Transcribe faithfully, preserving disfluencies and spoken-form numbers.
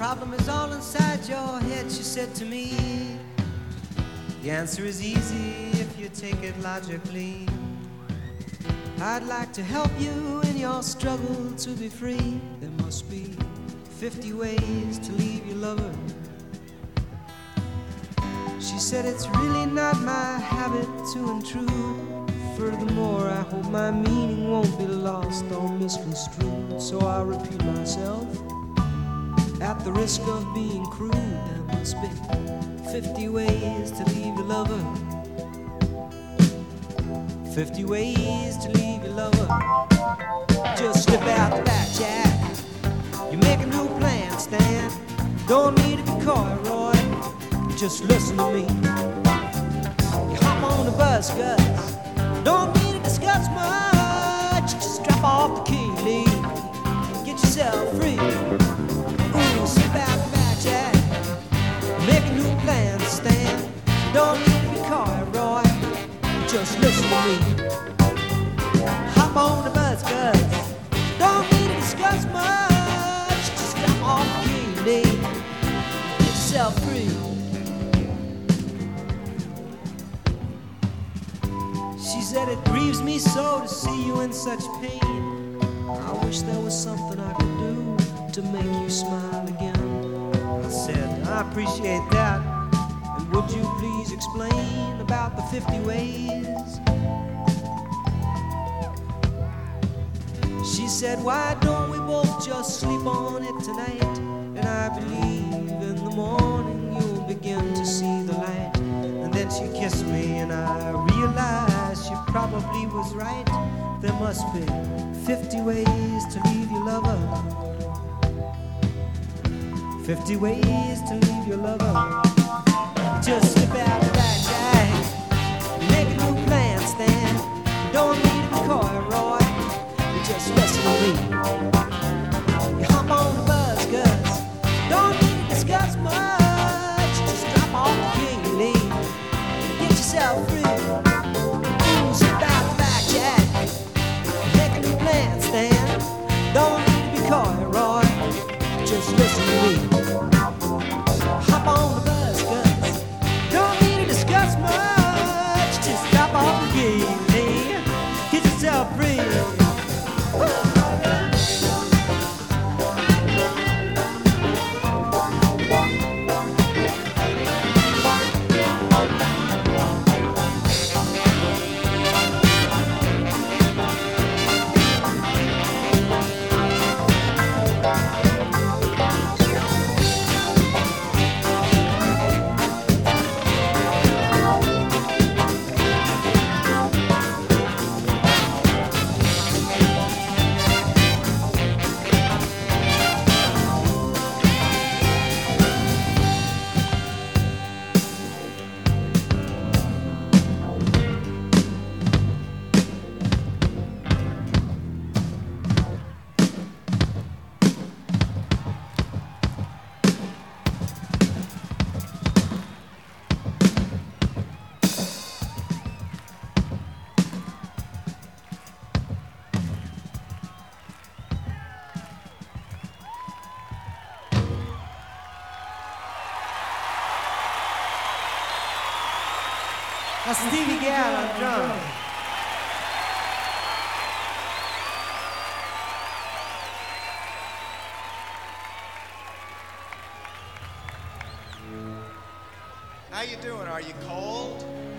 problem is all inside your head, she said to me. The answer is easy if you take it logically. I'd like to help you in your struggle to be free. There must be fifty ways to leave your lover. She said it's really not my habit to intrude. Furthermore, I hope my meaning won't be lost or misconstrued. So I'll repeat myself at the risk of being crude. There must be fifty ways to leave your lover. Fifty ways to leave your lover. Just slip out the back, Jack. You make a new plan, Stan. Don't need to be coy, Roy. Just listen to me. You hop on the bus, Gus. Don't need to discuss much. Just drop off the key, Lee. Get yourself free. Ooh, slip out the back, Jack. Make a new plan, Stan. Don't need to be coy, Roy. Just listen to me. Hop on the bus, Gus. Don't need to discuss much. Just drop off the key, Lee. Get yourself free. She said it grieves me so to see you in such pain. I wish there was something I could do to make you smile again. I said, I appreciate that. And would you please explain about the fifty ways? She said, why don't we both just sleep on it tonight? And I believe in the morning you'll begin to see the light. And then she kissed me and I realized she probably was right. There must be fifty ways to leave your lover. Fifty ways to leave your lover. Just slip out the back, Jack. Make a new plan, Stan. Don't need to be coy, Roy. Just listen to me. You hop on the bus, Gus. Don't need to discuss much. Just drop off the key, Lee. Get yourself free. Ooh, slip out the back, Jack. Make a new plan, Stan. Don't need to be coy, Roy. Just listen to me. Hop on the bus, Gus. Don't need to discuss much. Just drop off the key, Lee. Get yourself free. That's Stevie Gall on drums. How you doing? Are you cold?